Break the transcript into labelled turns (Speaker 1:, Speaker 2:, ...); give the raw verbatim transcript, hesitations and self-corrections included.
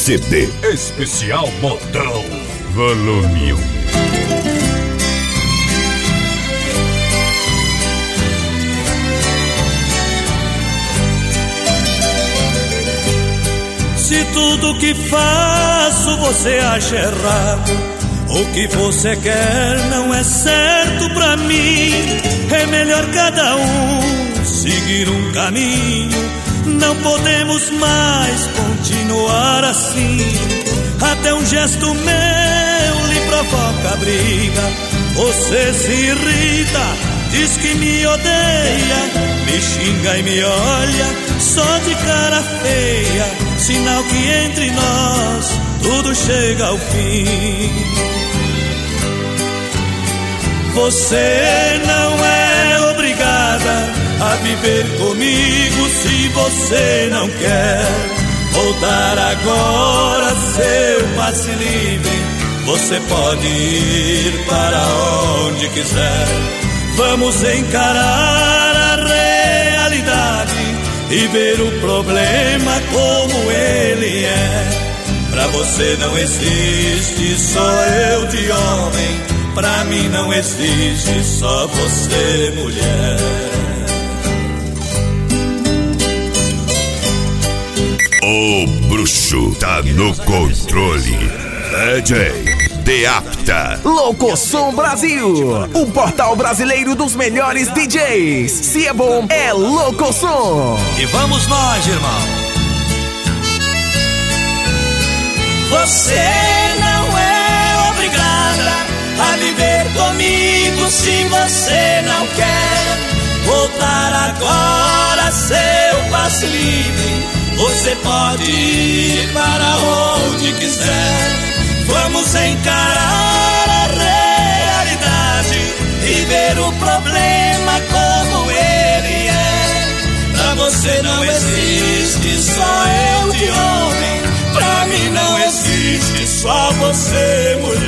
Speaker 1: C D Especial Modão Volume um.
Speaker 2: Se tudo que faço você acha errado, o que você quer não é certo pra mim, é melhor cada um seguir um caminho. Não podemos mais continuar assim. Até um gesto meu lhe provoca briga. Você se irrita, diz que me odeia, me xinga e me olha só de cara feia, sinal que entre nós tudo chega ao fim. Você não é obrigada a viver comigo se você não quer voltar agora, seu passe livre. Você pode ir para onde quiser. Vamos encarar a realidade e ver o problema como ele é. Pra você não existe só eu de homem, pra mim não existe só você mulher.
Speaker 1: O bruxo tá no controle. D J Deapta.
Speaker 3: Locosom Brasil, o portal brasileiro dos melhores D Js. Se é bom, é Locosom.
Speaker 2: E vamos nós, irmão. Você não é obrigada a viver comigo se você não quer voltar agora, seu passe livre. Você pode ir para onde quiser. Vamos encarar a realidade e ver o problema como ele é. Pra você não existe só eu de homem, pra mim não existe só você mulher.